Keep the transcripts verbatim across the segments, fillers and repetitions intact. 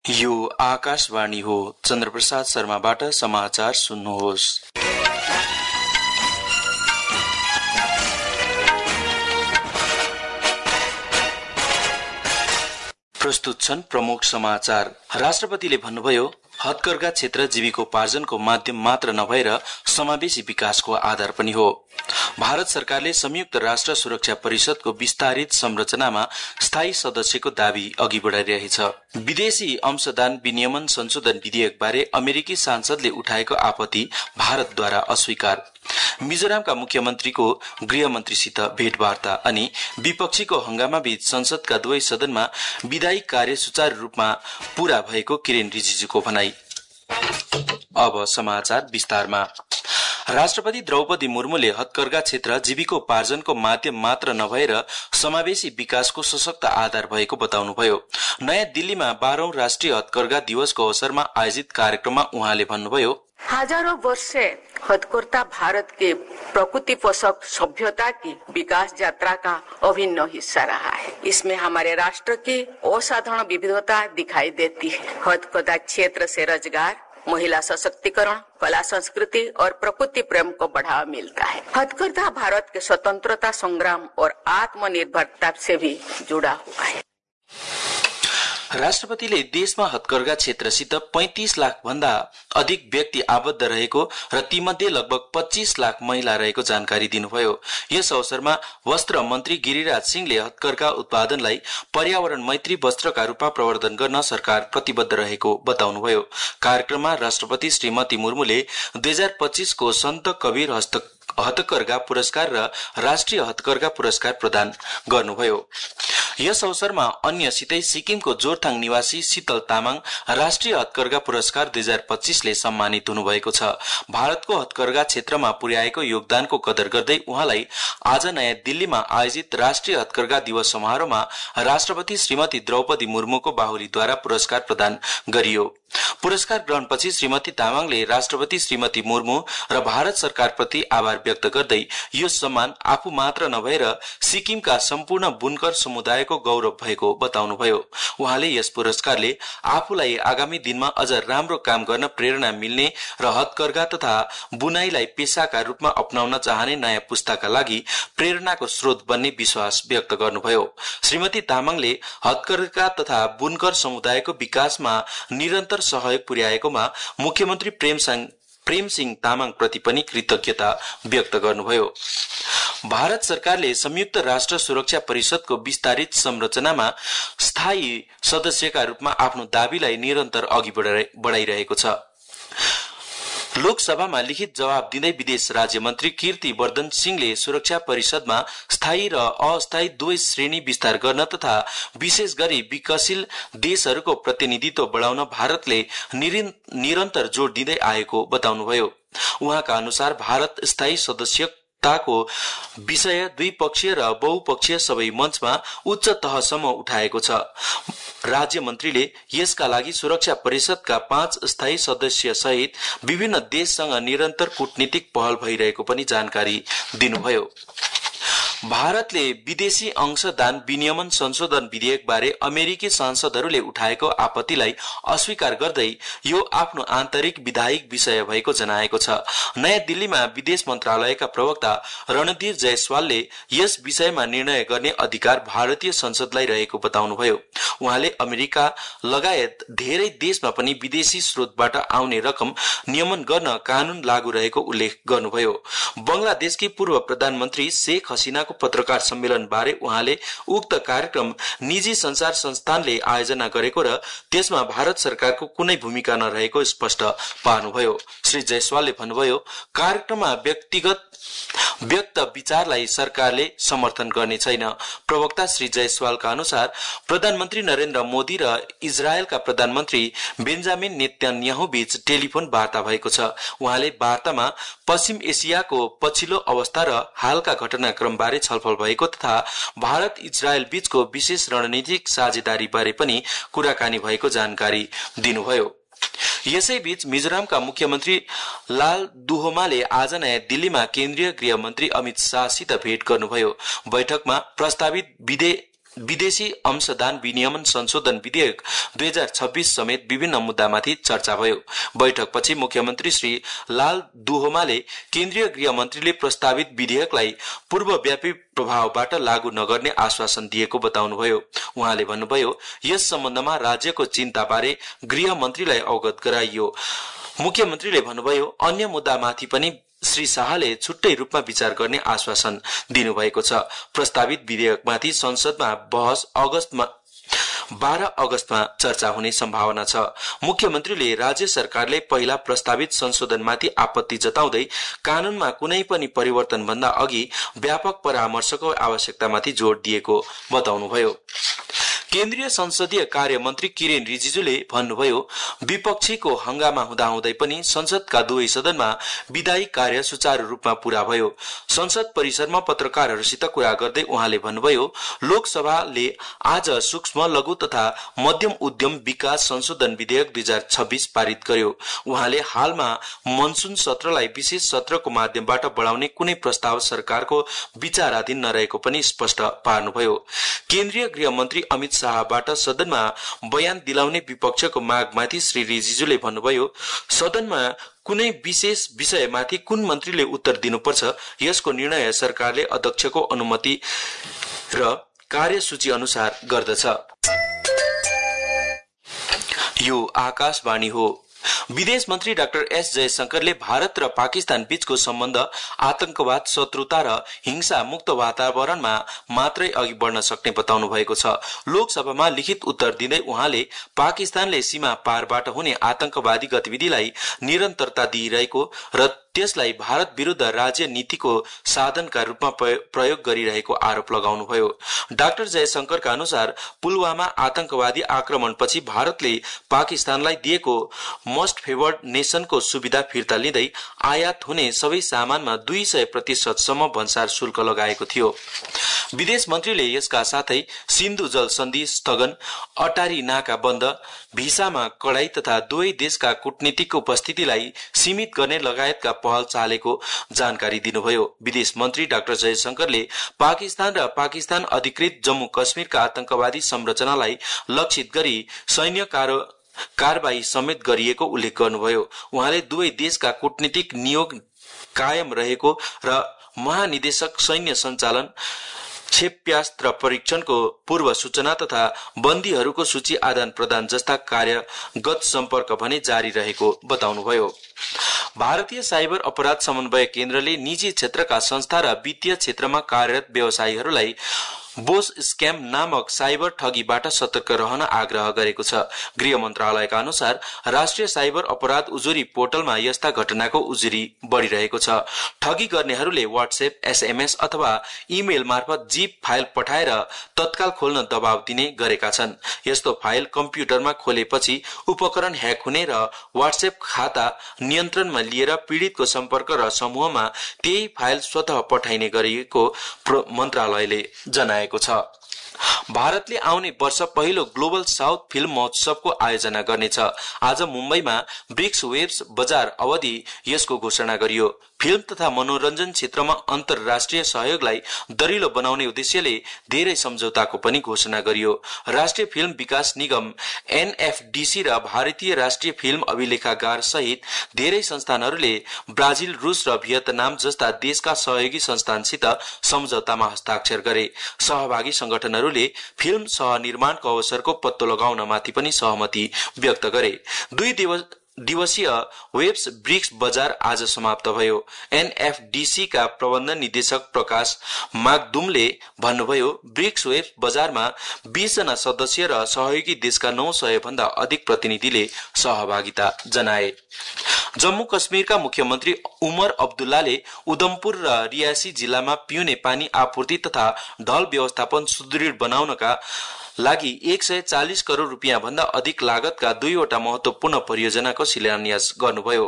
यो आकाशवाणी हो। चन्द्रप्रसाद शर्माबाट समाचार सुन्नुहोस्। प्रस्तुत छन् प्रमुख समाचार। राष्ट्रपतिले भन्नुभयो, हथकर्घा क्षेत्र जीविकोपार्जनको माध्यम मात्र नभएर समावेशी विकासको आधार पनि हो। भारत सरकारले संयुक्त राष्ट्र सुरक्षा परिषदको विस्तारित संरचनामा स्थायी सदस्यको दावी अघि बढ़ाइरहेछ। विदेशी अंशदान विनियमन संशोधन विधेयकबारे अमेरिकी सांसदले उठाएको आपत्ति भारतद्वारा अस्वीकार। मिजोरामका मुख्यमन्त्रीको गृहमन्त्रीसित भेटवार्ता अनि विपक्षीको हंगामाबीच संसदका दुवै सदनमा विधायी कार्य सुचारू रूपमा पूरा भएको किरेन रिजिजुको भनाई। अब समाचार विस्तारमा। राष्ट्रपति द्रौपदी मुर्मुले हथकर्घा क्षेत्र जीविकोपार्जनको माध्यम मात्र नभएर समावेशी विकासको सशक्त आधार भएको बताउनुभयो। नयाँ दिल्लीमा बाह्रौं राष्ट्रिय हथकर्घा दिवसको अवसरमा आयोजित कार्यक्रममा उहाँले भन्नुभयो, हजारों वर्ष से हथकर्घा भारत के प्रकृति पोषक सभ्यता की विकास यात्रा का अभिन्न हिस्सा रहा है। इसमें हमारे राष्ट्र की असाधारण विविधता दिखाई देती है। हथकर्घा क्षेत्र से रोजगार, महिला सशक्तिकरण, कला संस्कृति और प्रकृति प्रेम को बढ़ावा मिलता है। हथकर्घा भारत के स्वतंत्रता संग्राम और आत्मनिर्भरता से भी जुड़ा हुआ है। राष्ट्रपतिले देशमा हथकर्घा क्षेत्रसित पैंतीस लाख भन्दा अधिक व्यक्ति आबद्ध रहेको र तीमध्ये लगभग पच्चीस लाख महिला रहेको जानकारी दिनुभयो। यस अवसरमा वस्त्र मन्त्री गिरिराज सिंहले हथकर्घा उत्पादनलाई पर्यावरण मैत्री वस्त्रका रूपमा प्रवर्धन गर्न सरकार प्रतिबद्ध रहेको बताउनुभयो। कार्यक्रममा राष्ट्रपति श्रीमती मुर्मुले दुई हजार पच्चीस को सन्त कबीर हस्त हथकर्घा पुरस्कार र राष्ट्रिय हथकर्घा पुरस्कार प्रदान गर्नुभयो। यस अवसरमा अन्यसितै सिक्किमको जोरथाङ निवासी शीतल तामाङ राष्ट्रिय हथकर्घा पुरस्कार दुई हजार पच्चीसले सम्मानित हुनुभएको छ। भारतको हथकर्घा क्षेत्रमा पुर्याएको योगदानको कदर गर्दै उहाँलाई आज नयाँ दिल्लीमा आयोजित राष्ट्रिय हथकर्घा दिवस समारोहमा राष्ट्रपति श्रीमती द्रौपदी मुर्मुको बाहुलीद्वारा पुरस्कार प्रदान गरियो। पुरस्कार ग्रहणपछि श्रीमती तामाङले राष्ट्रपति श्रीमती मुर्मु र भारत सरकारप्रति आभार व्यक्त गर्दै यो सम्मान आफू मात्र नभएर सिक्किमका सम्पूर्ण बुनकर समुदायको गौरव भएको बताउनुभयो। उहाँले यस पुरस्कारले आफूलाई आगामी दिनमा अझ राम्रो काम गर्न प्रेरणा मिल्ने र हथकर्घा तथा बुनाईलाई पेशाका रूपमा अपनाउन चाहने नयाँ पुस्ताका लागि प्रेरणाको स्रोत बन्ने विश्वास व्यक्त गर्नुभयो। श्रीमती तामाङले हथकर्घा तथा बुनकर समुदायको विकासमा निरन्तर सहयोग पुर्याएकोमा मुख्यमन्त्री प्रेमसिंह प्रेमसिंह तामाङ प्रति पनि कृतज्ञता व्यक्त गर्नुभयो। भारत सरकारले संयुक्त राष्ट्र सुरक्षा परिषदको विस्तारित संरचनामा स्थायी सदस्यका रूपमा आफ्नो दावीलाई निरन्तर अघि बढाइरहेको छ। लोकसभामा लिखित जवाब दिँदै विदेश राज्य मन्त्री कीर्ति वर्धन सिंहले सुरक्षा परिषदमा स्थायी र अस्थायी दुवै श्रेणी विस्तार गर्न तथा विशेष गरी विकासशील देशहरूको प्रतिनिधित्व बढाउन भारतले निरन्तर जोड़ दिँदै आएको बताउनुभयो। उहाँका अनुसार भारत स्थायी सदस्य ताको विषय द्विपक्षीय र बहुपक्षीय सबै मञ्चमा उच्च तहसम्म उठाएको छ। राज्य मन्त्रीले यसका लागि सुरक्षा परिषदका पाँच स्थायी सदस्य सहित विभिन्न देशसँग निरन्तर कूटनीतिक पहल भइरहेको पनि जानकारी दिनुभयो। भारतले विदेशी अंशदान विनियमन संशोधन विधेयकबारे अमेरिकी सांसदहरूले उठाएको आपत्तिलाई अस्वीकार गर्दै यो आफ्नो आन्तरिक विधायिक विषय भएको जनाएको छ। नयाँ दिल्लीमा विदेश मन्त्रालयका प्रवक्ता रणधीर जयसवालले यस विषयमा निर्णय गर्ने अधिकार भारतीय संसदलाई रहेको बताउनुभयो। उहाँले अमेरिका लगायत धेरै देशमा पनि विदेशी स्रोतबाट आउने रकम नियमन गर्न कानून लागू रहेको उल्लेख गर्नुभयो। बंगलादेशकी पूर्व प्रधानमन्त्री शेख हसीना पत्रकार सम्मेलन बारे उहाँले उक्त कार्यक्रम निजी संचार संस्थानले आयोजना गरेको र त्यसमा भारत सरकारको कुनै भूमिका नरहेको स्पष्ट पार्नुभयो। श्री जयसवालले भन्नुभयो, कार्यक्रममा व्यक्तिगत व्यक्त विचारलाई सरकारले समर्थन गर्ने छैन। प्रवक्ता श्री जयसवालका अनुसार प्रधानमन्त्री नरेन्द्र मोदी र इजरायलका प्रधानमन्त्री बेन्जामिन नेतन्याहु बीच टेलिफोन वार्ता भएको छ। उहाँले वार्तामा पश्चिम एसियाको पछिल्लो अवस्था र हालका घटनाक्रम बारे छलफल भएको तथा भारत इजरायल बीचको विशेष रणनीतिक साझेदारी बारे पनि कुराकानी भएको जानकारी दिनुभयो। यसैबीच मिजोरामका मुख्यमन्त्री लाल दुहोमाले आज नयाँ दिल्लीमा केन्द्रीय गृह मन्त्री अमित शाहसित भेट गर्नुभयो। बैठकमा प्रस्तावित विधेयक विदेशी अंशदान विनियमन संशोधन विधेयक दुई हजार छब्बीस समेत विभिन्न मुद्दामाथि चर्चा भयो। बैठकपछि मुख्यमन्त्री श्री लाल दुहोमाले केन्द्रीय गृह मन्त्रीले प्रस्तावित विधेयकलाई पूर्वव्यापी प्रभावबाट लागू नगर्ने आश्वासन दिएको बताउनुभयो। उहाँले भन्नुभयो, यस सम्बन्धमा राज्यको चिन्ताबारे गृह मन्त्रीलाई अवगत गराइयो। मुख्यमन्त्रीले भन्नुभयो, अन्य मुद्दामाथि पनि श्री शाहले छुट्टै रूपमा विचार गर्ने आश्वासन दिनुभएको छ। प्रस्तावित विधेयकमाथि संसदमा बहस अगस्तमा बाह्र अगस्तमा चर्चा हुने सम्भावना छ। मुख्यमन्त्रीले राज्य सरकारले पहिला प्रस्तावित संशोधनमाथि आपत्ति जताउँदै कानूनमा कुनै पनि परिवर्तन भन्दा अघि व्यापक परामर्शको आवश्यकतामाथि जोड दिएको बताउनुभयो। केन्द्रीय संसदीय कार्य मन्त्री किरेन रिजिजुले भन्नुभयो, विपक्षीको हंगामा हुँदाहुँदै पनि संसदका दुवै सदनमा विधायी कार्य सुचारू रूपमा पूरा भयो। संसद परिसरमा पत्रकारहरूसित कुरा गर्दै उहाँले भन्नुभयो, लोकसभाले आज सूक्ष्म लघु तथा मध्यम उद्यम विकास संशोधन विधेयक दुई हजार छब्बीस पारित गर्यो। उहाँले हालमा मनसून सत्रलाई विशेष सत्रको माध्यमबाट बढ़ाउने कुनै प्रस्ताव सरकारको विचाराधीन नरहेको पनि स्पष्ट पार्नुभयो। केन्द्रीय गृह मन्त्री अमित शाहबाट सदनमा बयान दिलाउने विपक्षको मागमाथि श्री रिजिजुले भन्नुभयो, सदनमा कुनै विशेष विषयमाथि कुन मन्त्रीले उत्तर दिनुपर्छ, यसको निर्णय सरकारले अध्यक्षको अनुमति र कार्यसूची अनुसार गर्दछ। यो आकाशवाणी हो। विदेश मन्त्री डाक्टर एस जयशंकरले भारत र पाकिस्तान बीचको सम्बन्ध आतंकवाद, शत्रुता र हिंसा मुक्त वातावरणमा मात्रै अघि बढ्न सक्ने बताउनु भएको छ। लोकसभामा लिखित उत्तर दिँदै उहाँले पाकिस्तानले सीमा पारबाट हुने आतंकवादी गतिविधिलाई निरन्तरता दिइरहेको र त्यसलाई भारत विरुद्ध राज्य नीतिको साधनका रूपमा प्रयोग गरिरहेको आरोप लगाउनुभयो। डाक्टर जयशंकरका अनुसार पुलवामा आतंकवादी आक्रमणपछि भारतले पाकिस्तानलाई दिएको मोस्ट फेवर्ड नेशनको सुविधा फिर्ता लिँदै आयात हुने सबै सामानमा दुई सय प्रतिशतसम्म भन्सार शुल्क लगाएको थियो। विदेश मन्त्रीले यसका साथै सिन्धु जल सन्धि स्थगन, अटारी नाका बन्द, भिसामा कडाई तथा दुवै देशका कूटनीतिक उपस्थितिलाई सीमित गर्ने लगायतका पहल चालेको जानकारी दिनुभयो। विदेश मन्त्री डाक्टर जयशंकरले पाकिस्तान र पाकिस्तान अधिकृत जम्मू कश्मीरका आतंकवादी संरचनालाई लक्षित गरी सैन्य कारबाही समेत गरिएको उल्लेख गर्नुभयो। उहाँले दुवै देशका कूटनीतिक नियोग कायम रहेको र महानिदेशक सैन्य सञ्चालन, क्षेप्यास्त्र परीक्षणको पूर्व सूचना तथा बन्दीहरूको सूची आदान प्रदान जस्ता कार्यगत सम्पर्क भने जारी रहेको बताउनुभयो। भारतीय साइबर अपराध समन्वय केन्द्रले निजी क्षेत्रका संस्था र वित्तीय क्षेत्रमा कार्यरत व्यवसायीहरूलाई बोस स्क्याम नामक साइबर ठगीबाट सतर्क रहन आग्रह गरेको छ। गृह मन्त्रालयका अनुसार राष्ट्रिय साइबर अपराध उजुरी पोर्टलमा यस्ता घटनाको उजुरी बढ़िरहेको छ। ठगी गर्नेहरूले व्हाट्सएप, एसएमएस अथवा इमेल मार्फत जीप फाइल पठाएर तत्काल खोल्न दबाव दिने गरेका छन्। यस्तो फाइल कम्प्युटरमा खोलेपछि उपकरण ह्याक हुने र व्हाट्सएप खाता नियन्त्रणमा लिएर पीड़ितको सम्पर्क र समूहमा त्यही फाइल स्वतः पठाइने गरिएको मन्त्रालयले जनाएको छ। भारतले आउने वर्ष पहिलो ग्लोबल साउथ फिल्म महोत्सवको आयोजना गर्नेछ। आज मुम्बईमा ब्रिक्स वेब्स बजार अवधि यसको घोषणा गरियो। फिल्म तथा मनोरञ्जन क्षेत्रमा अन्तर्राष्ट्रिय सहयोगलाई दरिलो बनाउने उद्देश्यले धेरै सम्झौताको पनि घोषणा गरियो। राष्ट्रिय फिल्म विकास निगम एनएफडीसी र भारतीय राष्ट्रिय फिल्म अभिलेखागार सहित धेरै संस्थानहरूले ब्राजिल, रूस र भियतनाम जस्ता देशका सहयोगी संस्थानसित सम्झौतामा हस्ताक्षर गरे। सहभागी संगठनहरूले फिल्म सहनिर्माणको अवसरको पत्तो लगाउनमाथि पनि सहमति व्यक्त गरे। दुई दिवस दिवसीय वेब्स ब्रिक्स बजार आज समाप्त भयो। एनएफडीसी का प्रबन्धन निर्देशक प्रकाश मागदुमले भन्नुभयो, ब्रिक्स वेब्स बजारमा बीस जना सदस्य र सहयोगी देशका नौ सय भन्दा अधिक प्रतिनिधिले सहभागिता जनाए। जम्मू कश्मीरका मुख्यमन्त्री उमर अब्दुल्लाले उधमपुर र रियासी जिल्लामा पिउने पानी आपूर्ति तथा ढल व्यवस्थापन सुदृढ बनाउनका लागि एक सय चालीस करोड़ रुपियाँ भन्दा अधिक लागतका दुईवटा महत्वपूर्ण परियोजनाको शिलान्यास गर्नुभयो।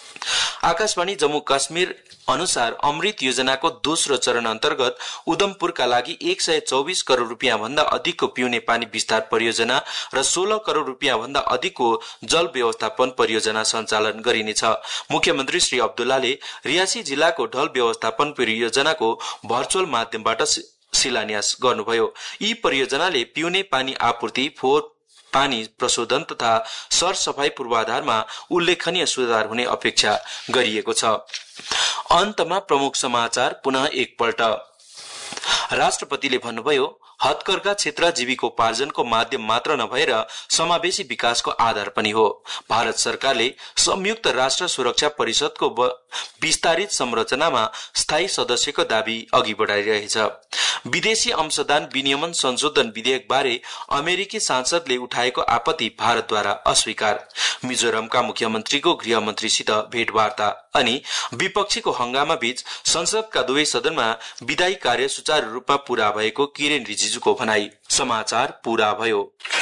आकाशवाणी जम्मू काश्मीर अनुसार अमृत योजनाको दोस्रो चरण अन्तर्गत उधमपुरका लागि एक सय चौबिस करोड़ रुपियाँ भन्दा अधिकको पिउने पानी विस्तार परियोजना र सोह्र करोड़ रुपियाँ भन्दा अधिकको जल व्यवस्थापन परियोजना सञ्चालन गरिनेछ। मुख्यमन्त्री श्री अब्दुल्लाले रियासी जिल्लाको ढल व्यवस्थापन परियोजनाको भर्चुअल माध्यमबाट शिलान्यास गर्नुभयो। यी परियोजनाले पिउने पानी आपूर्ति, फोहोर पानी प्रशोधन तथा सरसफाई पूर्वाधारमा उल्लेखनीय सुधार हुने अपेक्षा गरिएको छ। अन्तमा प्रमुख समाचार पुनः एकपल्ट। राष्ट्रपतिले भन्नुभयो, हथकरघा क्षेत्र जीविकोपार्जनको माध्यम मात्र नभएर समावेशी विकासको आधार पनि हो। भारत सरकारले संयुक्त राष्ट्र सुरक्षा परिषदको विस्तारित संरचनामा स्थायी सदस्यको दावी अघि बढाइरहेछ। विदेशी अंशदान विनियमन संशोधन विधेयक बारे अमेरिकी सांसदले उठाएको आपत्ति भारतद्वारा अस्वीकार। मिजोरमका मुख्यमन्त्रीको गृहमन्त्रीसित भेटवार्ता अनि विपक्षीको हंगामा बीच संसदका दुवै सदनमा विधायी कार्य सुचारू रूपमा पूरा भएको किरेन रिजिजुको भनाई। समाचार पूरा भयो।